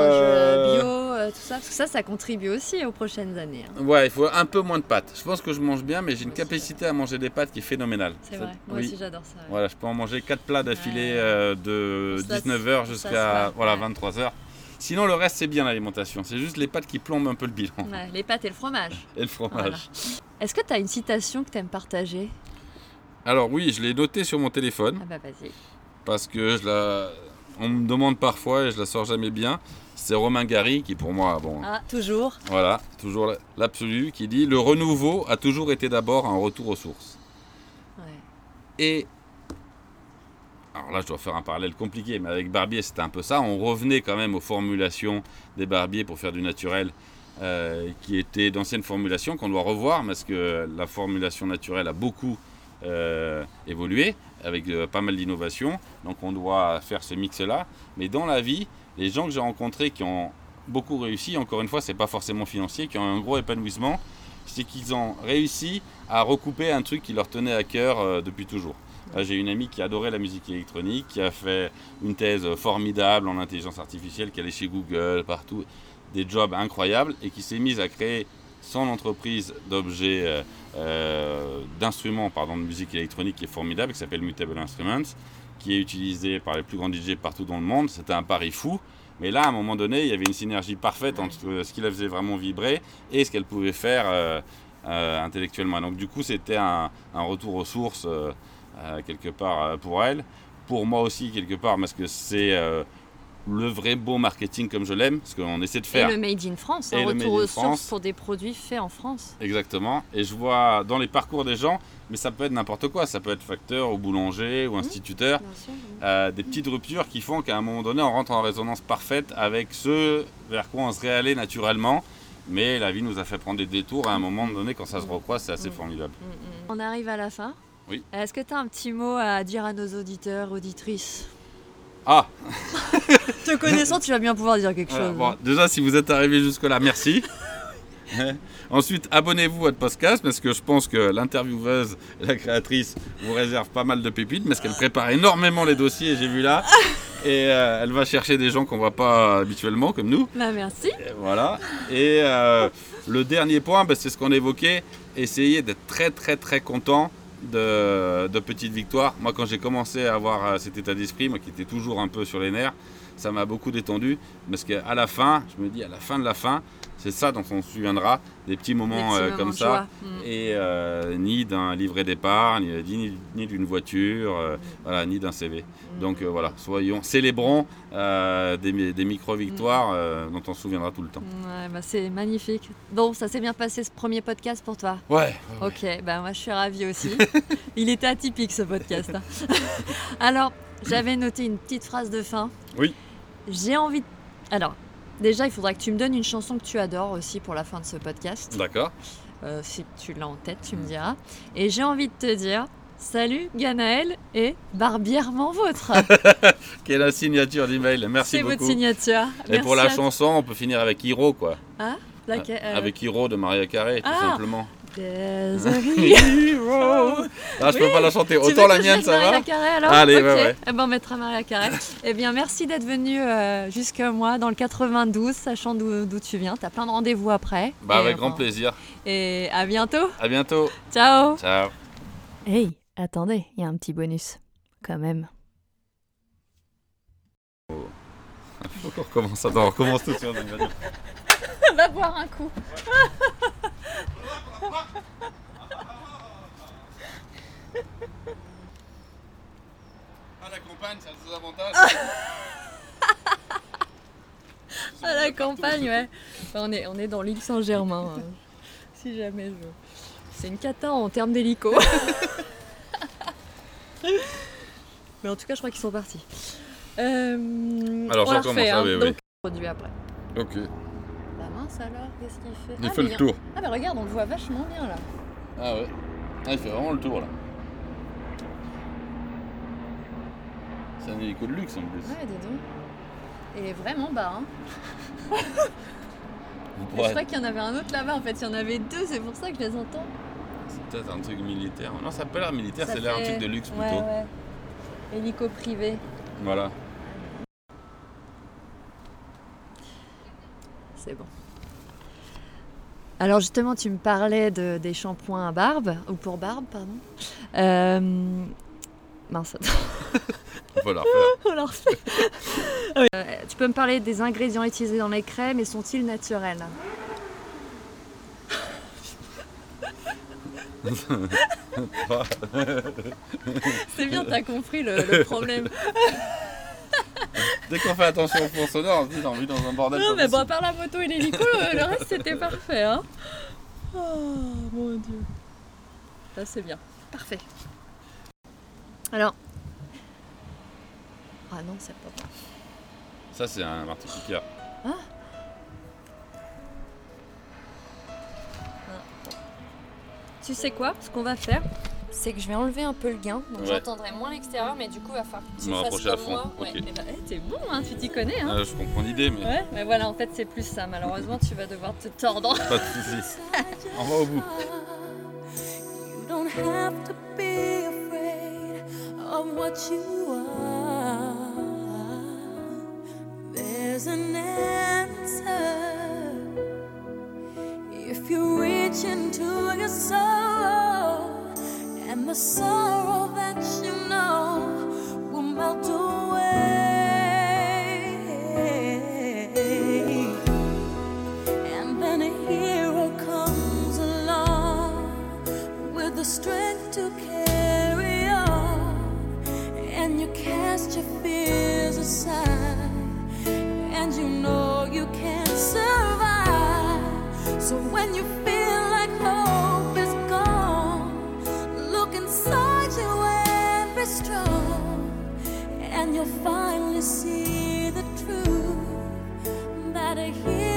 bio, tout ça, parce que ça contribue aussi aux prochaines années. Hein. Ouais, il faut un peu moins de pâtes. Je pense que je mange bien, mais j'ai une capacité à manger des pâtes qui est phénoménale. C'est vrai, moi aussi j'adore ça. Ouais. Voilà, je peux en manger 4 plats d'affilée de 19h jusqu'à 23h. Sinon, le reste, c'est bien l'alimentation. C'est juste les pâtes qui plombent un peu le bilan. Ouais, les pâtes et le fromage. Et le fromage. Voilà. Est-ce que tu as une citation que tu aimes partager? Alors oui, je l'ai notée sur mon téléphone. Ah bah vas-y. Parce que on me demande parfois et je la sors jamais bien. C'est Romain Gary qui pour moi... Bon, toujours. Voilà, toujours l'absolu, qui dit « Le renouveau a toujours été d'abord un retour aux sources. » Et... Alors là, je dois faire un parallèle compliqué, mais avec Barbier, c'était un peu ça. On revenait quand même aux formulations des barbiers pour faire du naturel, qui étaient d'anciennes formulations qu'on doit revoir, parce que la formulation naturelle a beaucoup évolué, avec pas mal d'innovations. Donc on doit faire ce mix-là. Mais dans la vie, les gens que j'ai rencontrés qui ont beaucoup réussi, encore une fois, c'est pas forcément financier, qui ont un gros épanouissement, c'est qu'ils ont réussi à recouper un truc qui leur tenait à cœur depuis toujours. Là, j'ai une amie qui adorait la musique électronique, qui a fait une thèse formidable en intelligence artificielle, qui allait chez Google, partout, des jobs incroyables, et qui s'est mise à créer son entreprise d'objets, d'instruments de musique électronique qui est formidable, qui s'appelle Mutable Instruments, qui est utilisé par les plus grands DJ partout dans le monde. C'était un pari fou. Mais là, à un moment donné, il y avait une synergie parfaite entre ce qui la faisait vraiment vibrer et ce qu'elle pouvait faire intellectuellement. Donc du coup, c'était un retour aux sources quelque part pour elle. Pour moi aussi, quelque part, parce que c'est le vrai beau marketing comme je l'aime, ce qu'on essaie de faire. Et le Made in France, un retour aux sources pour des produits faits en France. Exactement. Et je vois dans les parcours des gens, mais ça peut être n'importe quoi, ça peut être facteur ou boulanger ou instituteur, des petites ruptures qui font qu'à un moment donné, on rentre en résonance parfaite avec ce vers quoi on serait allé naturellement. Mais la vie nous a fait prendre des détours à un moment donné, quand ça se recroise, c'est assez formidable. On arrive à la fin. Oui. Est-ce que tu as un petit mot à dire à nos auditeurs, auditrices? Ah. Te connaissant, tu vas bien pouvoir dire quelque chose. Bon, déjà, si vous êtes arrivé jusque-là, merci. Ensuite, abonnez-vous à votre podcast, parce que je pense que l'intervieweuse, la créatrice, vous réserve pas mal de pépites, parce qu'elle prépare énormément les dossiers, j'ai vu là. Et elle va chercher des gens qu'on ne voit pas habituellement, comme nous. Bah, merci. Et voilà. Et le dernier point, c'est ce qu'on évoquait, essayer d'être très très très content de petites victoires. Moi, quand j'ai commencé à avoir cet état d'esprit, moi qui était toujours un peu sur les nerfs, ça m'a beaucoup détendu, parce qu'à la fin, je me dis, à la fin de la fin, c'est ça dont on se souviendra, des petits moments comme ça, et ni d'un livret d'épargne, ni d'une voiture, voilà, ni d'un CV. Donc voilà, célébrons des micro-victoires dont on se souviendra tout le temps. Ouais, bah c'est magnifique. Bon, ça s'est bien passé ce premier podcast pour toi? Ouais. Ok, bah moi je suis ravie aussi. Il était atypique ce podcast. Hein. Alors, j'avais noté une petite phrase de fin. Oui. J'ai envie... Alors... Déjà, il faudra que tu me donnes une chanson que tu adores aussi pour la fin de ce podcast. D'accord. Si tu l'as en tête, tu me diras. Et j'ai envie de te dire, salut Ganaël et barbièrement vôtre. Qui est la signature d'email. Merci beaucoup. C'est votre signature. Et merci pour la chanson, on peut finir avec Hiro, quoi. Ah, avec Hiro de Maria Carey, tout simplement. There's a hero. Ah, je peux pas la chanter. Autant la mienne, ça va. Carey, alors allez, okay. ouais. Eh ben, on mettra Maria Carey. Eh bien, merci d'être venu jusqu'à moi dans le 92, sachant d'où tu viens. T'as plein de rendez-vous après. Avec grand plaisir. Et à bientôt. À bientôt. Ciao. Ciao. Hey, attendez, il y a un petit bonus, quand même. Faut qu'on recommence. Attends, on recommence tout de suite. On va boire un coup. À la campagne, ça a des avantages. À la campagne, ouais. On est dans l'île Saint-Germain. Si jamais je veux. C'est une cata en termes d'hélico. Mais en tout cas, je crois qu'ils sont partis. Alors, ça commence, oui. Donc, produit après. Ok. La mince alors, qu'est-ce qu'il fait? Il fait le tour. Ah, mais regarde, on le voit vachement bien là. Ah ouais. Ah, il fait vraiment le tour là. C'est un hélico de luxe en plus. Ouais, dis donc. Il est vraiment bas, hein. Ouais. Je crois qu'il y en avait un autre là-bas, en fait, il y en avait deux, c'est pour ça que je les entends. peut-être un truc militaire. Non, ça n'a pas l'air militaire, c'est l'air un truc de luxe plutôt. Ouais. Hélico privé. Voilà. C'est bon. Alors justement, tu me parlais des shampoings à barbe, ou pour barbe, pardon. Mince, attends. On va la refaire. On la refait. Tu peux me parler des ingrédients utilisés dans les crèmes et sont-ils naturels? C'est bien, t'as compris le problème. Dès qu'on fait attention au fond sonore, on se dit on vit dans un bordel. Non, mais bon, à part la moto et l'hélico, le reste c'était parfait. Hein. Oh mon dieu. Là, c'est bien. Parfait. Alors. Ah non, c'est pas bon. Ça, c'est un Martifica. Ah. Tu sais quoi? Ce qu'on va faire, c'est que je vais enlever un peu le gain, donc j'entendrai moins l'extérieur, mais du coup, il va falloir que tu fasses comme moi. Okay. Ouais. Bah, t'es bon, hein, tu t'y connais. Hein. Je comprends l'idée, mais... Ouais, mais voilà, en fait, c'est plus ça. Malheureusement, tu vas devoir te tordre. Pas de soucis. On va au bout. You don't have to be afraid of what you are. There's an answer if you reach into your soul, and the sorrow that you know will melt away. And then a hero comes along with the strength to carry on, and you cast your fears aside, and you know you can survive. So when you feel like hope is gone, look inside you and be strong, and you'll finally see the truth that a hero